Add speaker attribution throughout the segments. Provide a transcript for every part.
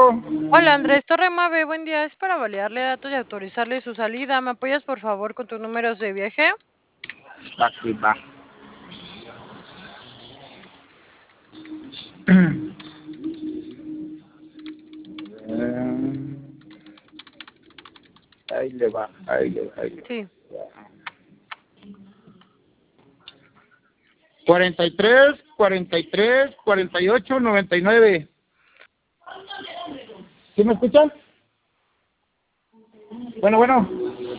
Speaker 1: Hola Andrés Torre Mave, buen día. Es para validarle datos y autorizarle su salida. ¿Me apoyas por favor con tus números de viaje?
Speaker 2: Va que va. Ahí le va, ahí le
Speaker 1: Sí.
Speaker 2: va. 43, 43, 48, 99. ¿Sí me escuchan? Bueno, bueno.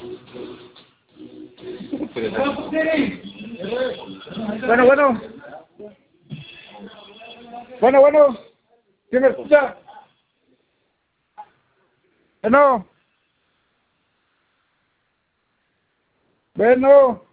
Speaker 2: Bueno, bueno. Bueno, bueno. ¿Sí me escucha? Bueno. Bueno.